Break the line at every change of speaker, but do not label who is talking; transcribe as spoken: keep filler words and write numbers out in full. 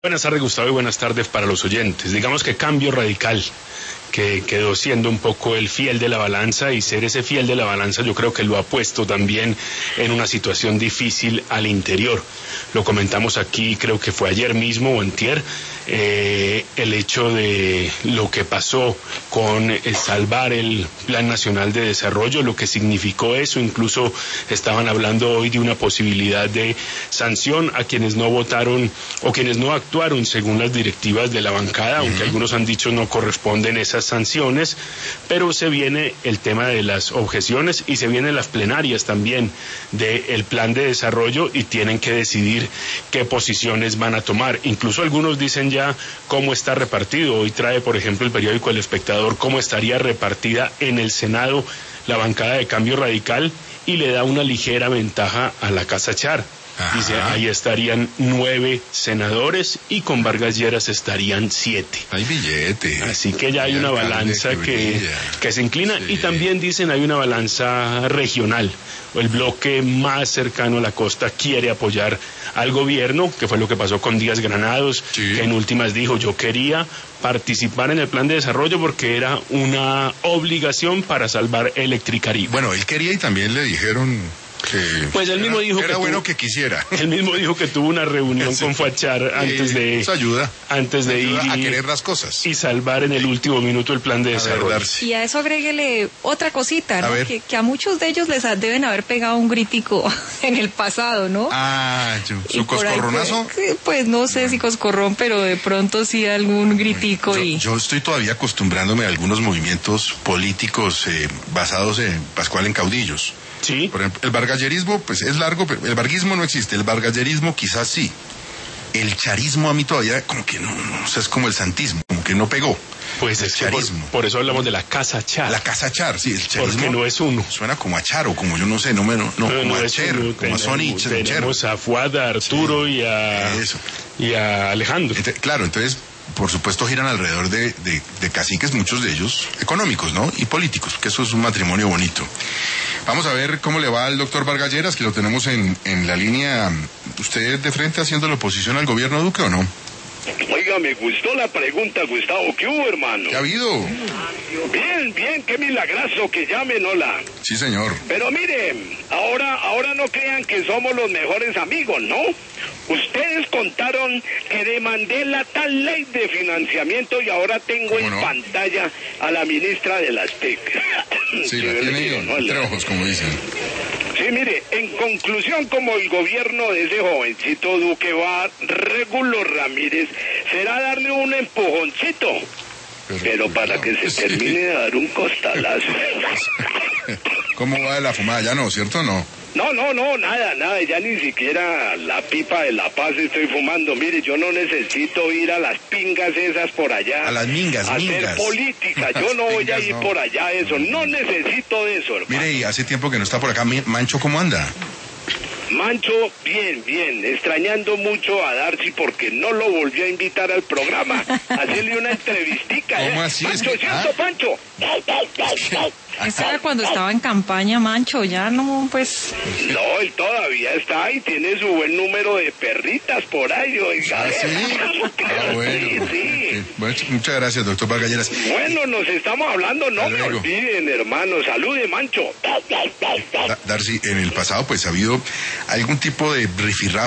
Buenas tardes, Gustavo, y buenas tardes para los oyentes. Digamos que Cambio Radical, que quedó siendo un poco el fiel de la balanza, y ser ese fiel de la balanza yo creo que lo ha puesto también en una situación difícil al interior. Lo comentamos aquí, creo que fue ayer mismo o antier, eh, el hecho de lo que pasó con eh, salvar el Plan Nacional de Desarrollo, lo que significó eso. Incluso estaban hablando hoy de una posibilidad de sanción a quienes no votaron o quienes no actuaron según las directivas de la bancada, aunque uh-huh. algunos han dicho no corresponden esas sanciones, pero se viene el tema de las objeciones y se vienen las plenarias también del Plan de Desarrollo, y tienen que decidir qué posiciones van a tomar. Incluso algunos dicen ya cómo está repartido. Hoy trae, por ejemplo, el periódico El Espectador cómo estaría repartida en el Senado la bancada de Cambio Radical, y le da una ligera ventaja a la Casa Char. Ajá. Dice, ahí estarían nueve senadores y con Vargas Lleras estarían siete.
Hay billete.
Así que ya hay una balanza que, que, que se inclina, sí. Y también dicen hay una balanza regional. El bloque más cercano a la costa quiere apoyar al gobierno, que fue lo que pasó con Díaz Granados, sí. que en últimas dijo, yo quería participar en el plan de desarrollo porque era una obligación para salvar Electricaribe.
Bueno, él quería y también le dijeron... que
pues él mismo
era,
dijo
era
que
bueno
tuvo,
que quisiera.
Él mismo dijo que tuvo una reunión sí. con Fuachar antes de
eso ayuda,
antes de
ayuda
ir
a
y,
querer las cosas
y salvar en el último minuto el plan de
a
desarrollo.
Ver, sí.
Y a eso agréguele otra cosita, ¿no?
A
Que, que a muchos de ellos les deben haber pegado un gritico en el pasado, ¿no?
Ah, yo, su coscorronazo.
Pues, pues no sé si coscorrón, pero de pronto sí algún gritico.
Yo,
y
yo estoy todavía acostumbrándome a algunos movimientos políticos eh, basados en Pascual en caudillos.
Sí.
Por ejemplo, el vargallerismo, pues es largo, pero el varguismo no existe, el vargallerismo quizás sí. El charismo a mí todavía como que no, no, o sea, es como el santismo, como que no pegó.
Pues es charismo. Por, por eso hablamos de la Casa Char.
La Casa Char, sí, el charismo.
Porque no es uno.
Suena como a Charo, como yo no sé, no me, no, no,
no
como
no
a Cher,
uno,
como a Sony.
Tenemos a Fuad, a Arturo sí, y a eso. y a Alejandro.
Entonces, claro, entonces, por supuesto giran alrededor de, de, de caciques, muchos de ellos económicos, ¿no? Y políticos, que eso es un matrimonio bonito. Vamos a ver cómo le va al doctor Vargas Lleras, que lo tenemos en, en la línea. ¿Usted de frente haciendo la oposición al gobierno Duque o no?
Oiga, me gustó la pregunta, Gustavo. ¿Qué hubo, hermano?
¿Qué ha habido?
Bien, bien, qué milagroso que llamen, hola.
Sí, señor.
Pero mire, ahora, ahora no crean que somos los mejores amigos, ¿no? Ustedes contaron que demandé la tal ley de financiamiento y ahora tengo en no? pantalla a la ministra de las T E C.
Sí, la tiene ¿no? entre ojos, como dicen.
Sí, mire, en conclusión, como el gobierno de ese jovencito Duque va, Regulo Ramírez, será darle un empujoncito, pero, pero para no, que se sí. termine de dar un costalazo.
¿Cómo va de la fumada? Ya no, ¿cierto o no?
No, no, no, nada, nada, ya ni siquiera la pipa de La Paz estoy fumando. Mire, yo no necesito ir a las pingas esas por allá.
A las mingas,
a
mingas.
hacer política, yo no voy a ir no. por allá, eso, no necesito de eso, hermano.
Mire, y hace tiempo que no está por acá, Mancho, ¿cómo anda?
Mancho, bien, bien, extrañando mucho a Darcy porque no lo volvió a invitar al programa, hacerle una entrevistica.
¿Cómo
¿eh?
así?
Pancho,
es que,
¿cierto,
¿ah?
Pancho?
Eso era cuando estaba en campaña, Mancho, ya no, pues...
No, él todavía está y tiene su buen número de perritas por ahí, oiga.
¿Ah, sí? Ah, bueno.
Sí, sí.
Bueno, muchas gracias, doctor Vargas Lleras.
Bueno, nos estamos hablando, no me olviden, hermano. Salude, Mancho.
Da- Darcy, en el pasado, pues, ha habido algún tipo de rifirrafe